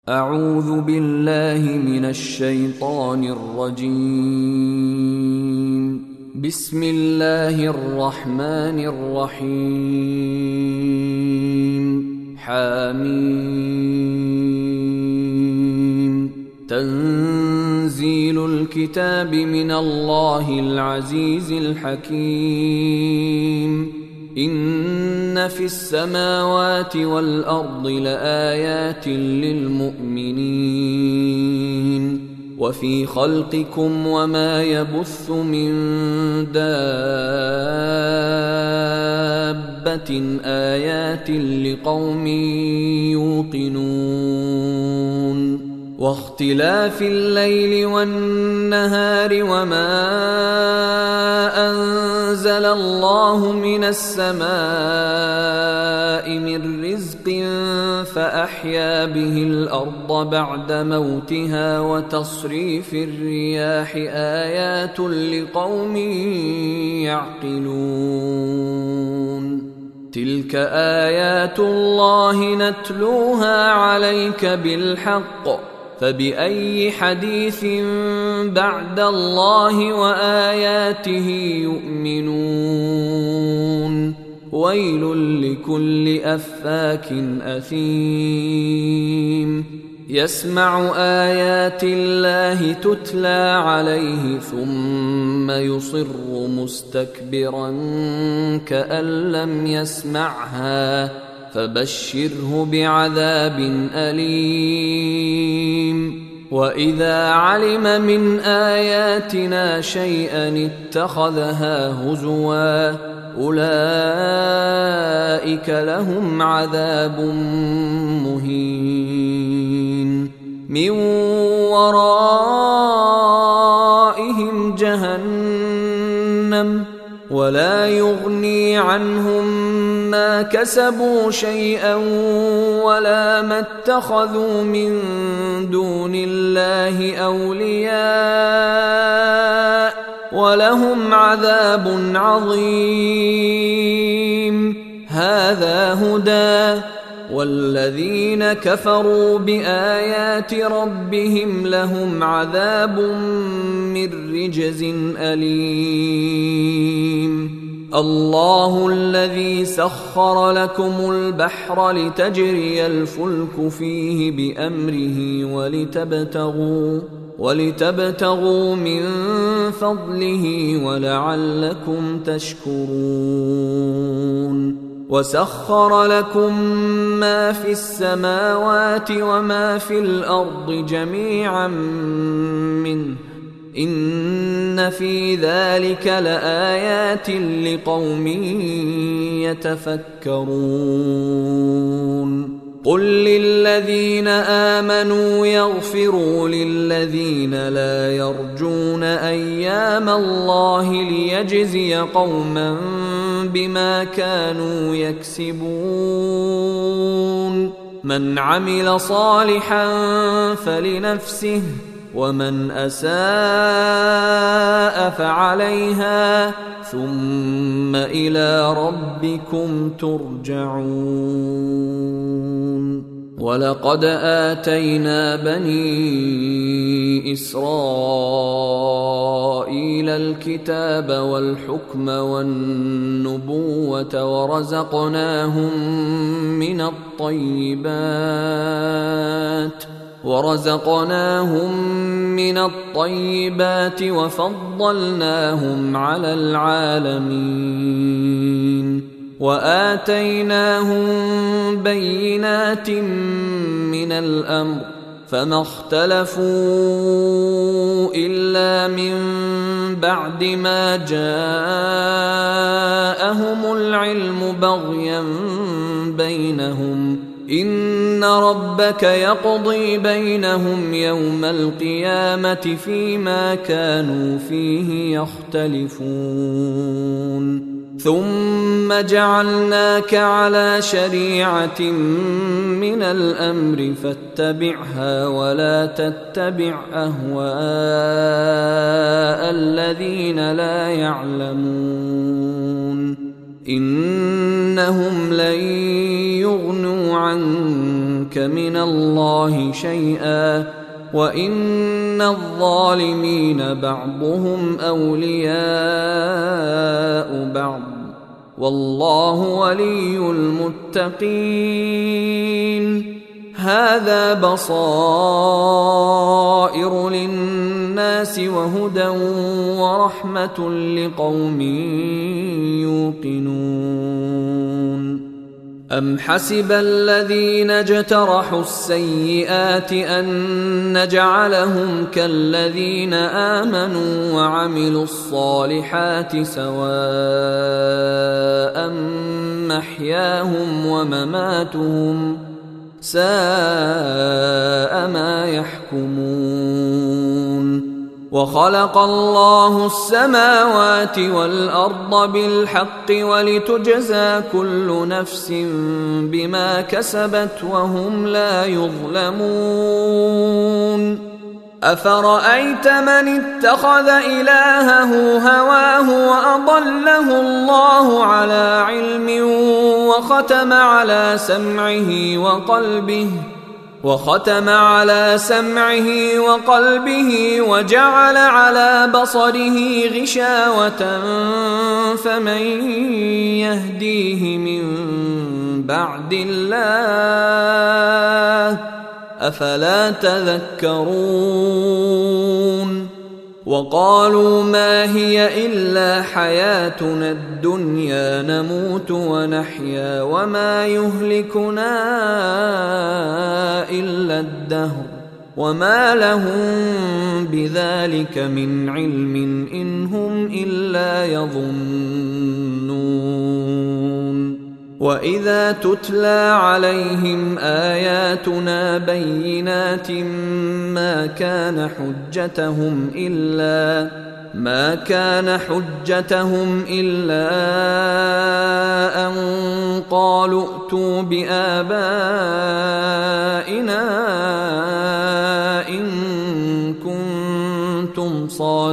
أعوذ بالله من الشيطان الرجيم. بسم الله الرحمن الرحيم. حميم. تنزيل الكتاب من الله العزيز الحكيم. إن في السماوات والأرض لآيات للمؤمنين وفي خلقكم وما يبث من دابة آيات لقوم يوقنون واختلاف الليل والنهار وما أنزل الله من السماء من رزق فأحيا به الأرض بعد موتها وتصريف الرياح آيات لقوم يعقلون. تلك آيات الله نتلوها عليك بالحق فبأي حديث بعد الله وآياته يؤمنون. ويل لكل أفاك أثيم يسمع آيات الله تتلى عليه ثم يصر مستكبرا كأن لم يسمعها فبشره بعذاب أليم. وإذا علم من آياتنا شيئا اتخذها هزوا أولئك لهم عذاب مهين من ورائهم جهنم ولا يغني عنهم ما كسبوا شيئا ولا ما اتخذوا من دون الله أولياء ولهم عذاب عظيم. هذا هدى والذين كفروا بآيات ربهم لهم عذاب من رجز أليم. الله الذي سخر لكم البحر لتجري الفلك فيه بأمره ولتبتغوا من فضله ولعلكم تشكرون. وسخر لكم ما في السماوات وما في الأرض جميعا منه إن في ذلك لآيات لقوم يتفكرون. قل للذين آمنوا يغفروا للذين لا يرجون أيام الله ليجزي قوما بما كانوا يكسبون. من عمل صالحا فلنفسه ومن أساء فعليها ثم إلى ربكم ترجعون. ولقد آتينا بني إسرائيل الكتاب والحكم والنبوة ورزقناهم من الطيبات وفضلناهم على العالمين وآتيناهم بينات من الأمر فما اختلفوا إلا من بعد ما جاءهم العلم بغيا بينهم. إن ربك يقضي بينهم يوم القيامة فيما كانوا فيه يختلفون. ثم جعلناك على شريعة من الأمر فاتبعها ولا تتبع أهواء الذين لا يعلمون. إنهم لن يغنوا عنك عنك من الله شيئا وإن الظالمين بعضهم أولياء بعض والله ولي المتقين. هذا بصائر للناس وهدى ورحمة لقوم يوقنون. أم حسب الذين اجترحوا السيئات أن نجعلهم كالذين آمنوا وعملوا الصالحات سواء محياهم ومماتهم ساء ما يحكمون. وخلق الله السماوات والأرض بالحق ولتجزى كل نفس بما كسبت وهم لا يظلمون. أفرأيت من اتخذ إلهه هواه وأضله الله على علم وختم على سمعه وقلبه وجعل على بصره غشاوة فمن يهديه من بعد الله أفلا تذكرون. وقالوا ما هي إلا حياتنا الدنيا نموت ونحيا وما يهلكنا إلا الدهر وما لهم بذلك من علم إن هم إلا يظنون. وإذا تتلى عليهم آياتنا بينات ما كان حجتهم إلا أن قالوا ائتوا بآبائنا إن كنتم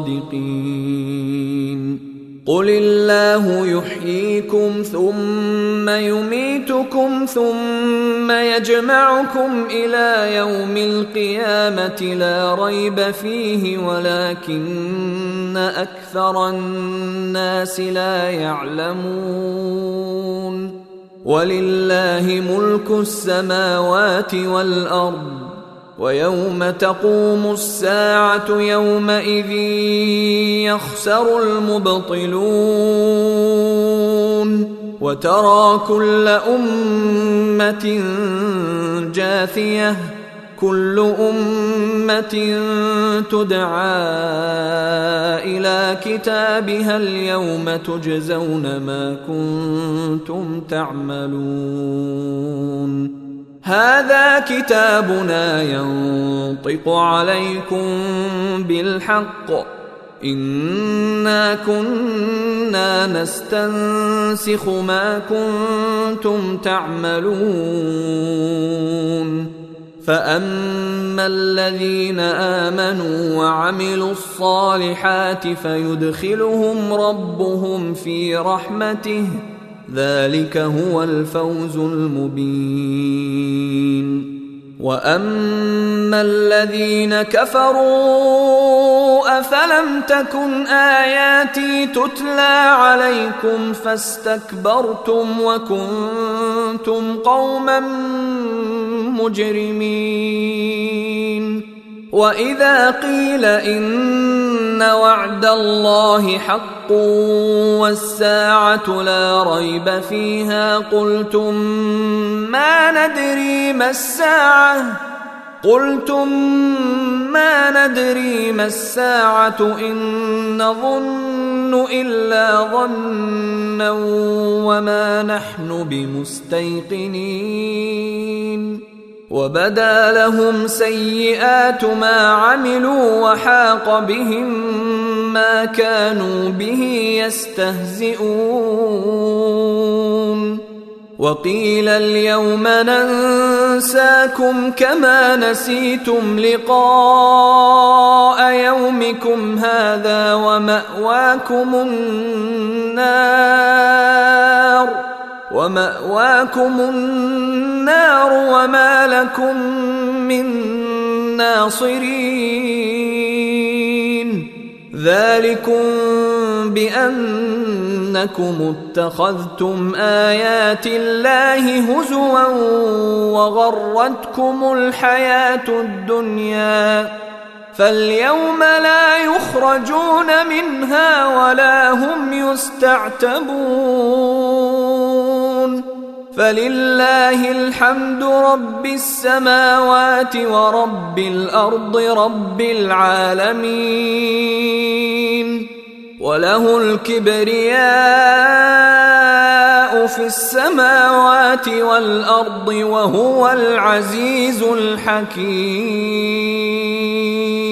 صادقين. قل الله يحييكم ثم يميتكم ثم يجمعكم إلى يوم القيامة لا ريب فيه ولكن أكثر الناس لا يعلمون. ولله ملك السماوات والأرض ويوم تقوم الساعة يومئذ يخسر المبطلون. وترى كل أمة جاثية كل أمة تدعى إلى كتابها اليوم تجزون ما كنتم تعملون. هذا كتابنا ينطق عليكم بالحق إنا كنا نستنسخ ما كنتم تعملون. فأما الذين آمنوا وعملوا الصالحات فيدخلهم ربهم في رحمته ذلك هو الفوز المبين. وأما الذين كفروا أفلم تكن آياتي تتلى عليكم فاستكبرتم وكنتم قوما مجرمين. وإذا قيل إن وعد الله حق والساعة لا ريب فيها قلتم ما ندري ما الساعة إن نظن إلا ظنا وما نحن بمستيقنين. وبدا لهم سيئات ما عملوا وحاق بهم ما كانوا به يستهزئون. وقيل اليوم ننساكم كما نسيتم لقاء يومكم هذا ومأواكم النار ومأواكم النار وما لكم من ناصرين ذلكم بأنكم اتخذتم آيات الله هزوا وغرتكم الحياة الدنيا فاليوم لا يخرجون منها ولا هم يستعتبون فلله الحمد رب السماوات ورب الأرض رب العالمين وله الكبرياء في السماوات والأرض وهو العزيز الحكيم.